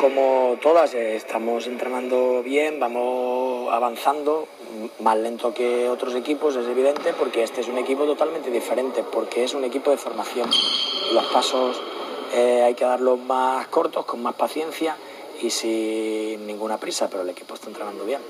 como todas, estamos entrenando bien, vamos avanzando, más lento que otros equipos, es evidente, porque este es un equipo totalmente diferente, porque es un equipo de formación. Los pasos hay que darlos más cortos, con más paciencia y sin ninguna prisa, pero el equipo está entrenando bien.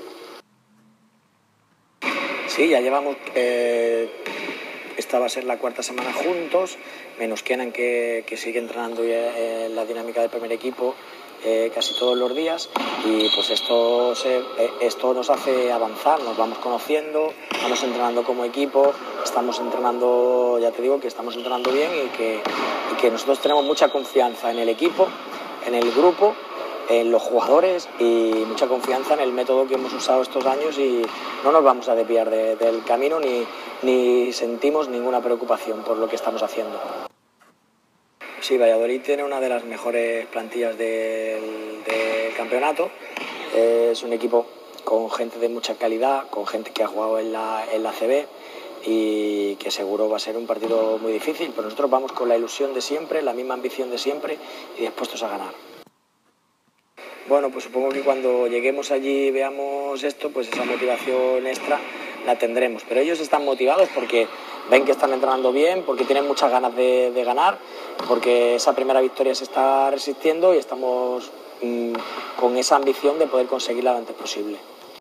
Sí, ya llevamos, esta va a ser la 4ª semana juntos, menos Kenan que sigue entrenando en la dinámica del primer equipo casi todos los días, y pues esto nos hace avanzar, nos vamos conociendo, vamos entrenando como equipo, estamos entrenando, ya te digo que estamos entrenando bien y que nosotros tenemos mucha confianza en el equipo, en el grupo, en los jugadores y mucha confianza en el método que hemos usado estos años, y no nos vamos a desviar del camino ni sentimos ninguna preocupación por lo que estamos haciendo. Sí, Valladolid tiene una de las mejores plantillas del campeonato. Es un equipo con gente de mucha calidad, con gente que ha jugado en la ACB, y que seguro va a ser un partido muy difícil, pero nosotros vamos con la ilusión de siempre, la misma ambición de siempre y dispuestos a ganar. Bueno, pues supongo que cuando lleguemos allí y veamos esto, pues esa motivación extra la tendremos. Pero ellos están motivados porque ven que están entrenando bien, porque tienen muchas ganas de ganar, porque esa primera victoria se está resistiendo y estamos con esa ambición de poder conseguirla lo antes posible.